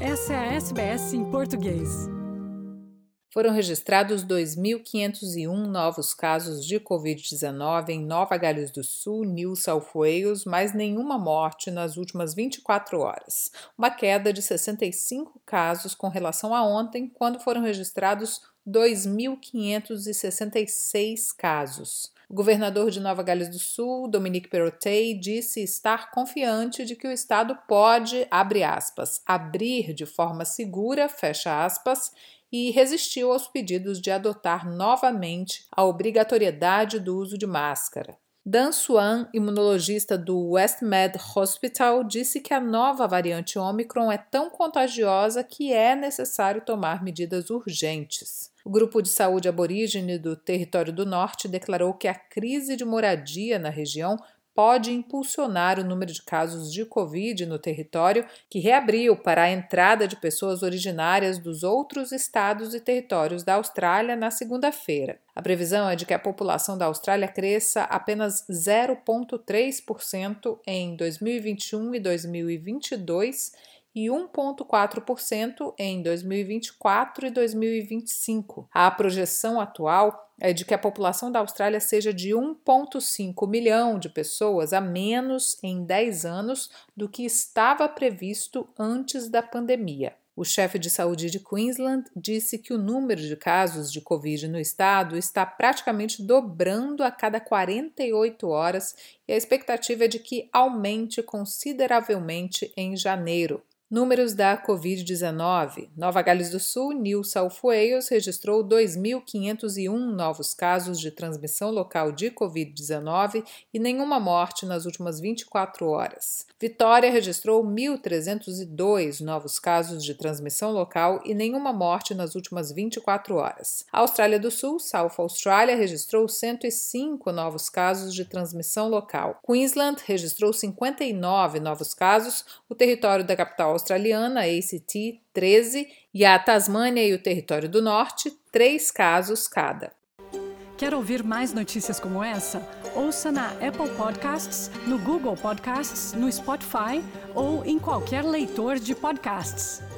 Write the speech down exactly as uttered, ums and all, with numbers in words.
Essa é a S B S em português. Foram registrados dois mil quinhentos e um novos casos de covid dezenove em Nova Gales do Sul, New South Wales, mas nenhuma morte nas últimas vinte e quatro horas. Uma queda de sessenta e cinco casos com relação a ontem, quando foram registrados dois mil quinhentos e sessenta e seis casos. O governador de Nova Gales do Sul, Dominic Perrottet, disse estar confiante de que o estado pode, abre aspas, abrir de forma segura, fecha aspas, e resistiu aos pedidos de adotar novamente a obrigatoriedade do uso de máscara. Dan Swan, imunologista do Westmead Hospital, disse que a nova variante Omicron é tão contagiosa que é necessário tomar medidas urgentes. O grupo de saúde aborígene do Território do Norte declarou que a crise de moradia na região pode impulsionar o número de casos de Covid no território, que reabriu para a entrada de pessoas originárias dos outros estados e territórios da Austrália na segunda-feira. A previsão é de que a população da Austrália cresça apenas zero vírgula três por cento em dois mil e vinte e um e dois mil e vinte e dois e um vírgula quatro por cento em dois mil e vinte e quatro e dois mil e vinte e cinco. A projeção atual é de que a população da Austrália seja de um vírgula cinco milhão de pessoas a menos em dez anos do que estava previsto antes da pandemia. O chefe de saúde de Queensland disse que o número de casos de Covid no estado está praticamente dobrando a cada quarenta e oito horas e a expectativa é de que aumente consideravelmente em janeiro. Números da covid dezenove. Nova Gales do Sul, New South Wales, registrou dois mil quinhentos e um novos casos de transmissão local de covid dezenove e nenhuma morte nas últimas vinte e quatro horas. Vitória registrou mil trezentos e dois novos casos de transmissão local e nenhuma morte nas últimas vinte e quatro horas. A Austrália do Sul, South Australia, registrou cento e cinco novos casos de transmissão local. Queensland registrou cinquenta e nove novos casos, o território da capital australiana, A C T, treze, e a Tasmânia e o Território do Norte, três casos cada. Quer ouvir mais notícias como essa? Ouça na Apple Podcasts, no Google Podcasts, no Spotify ou em qualquer leitor de podcasts.